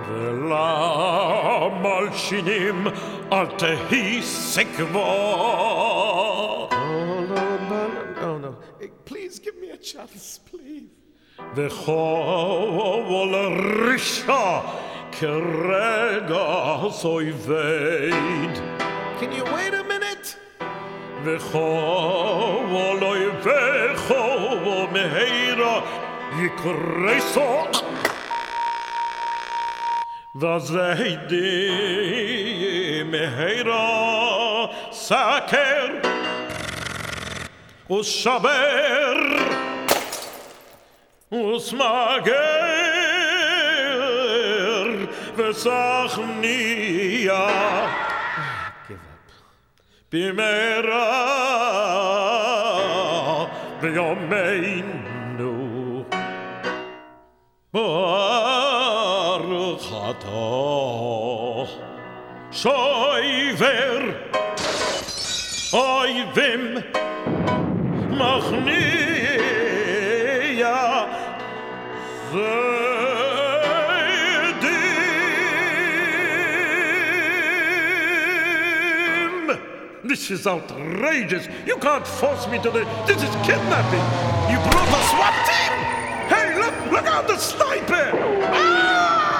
ולמה מלשינים אל תהי סקבו. No. Please give me a chance, please. וכל רשע כרגע סויבד. Can you wait a minute? וכל אויבך מהרה יקרסו. וזיידי מהרה סקר ושבר וסמגר וסכניה במהרה ביומנו ברוך אתה שויבר אויבים מכניע זדים. This is outrageous. You can't force me to this. This is kidnapping. You brought a SWAT team. Hey, look out, the sniper. Ah!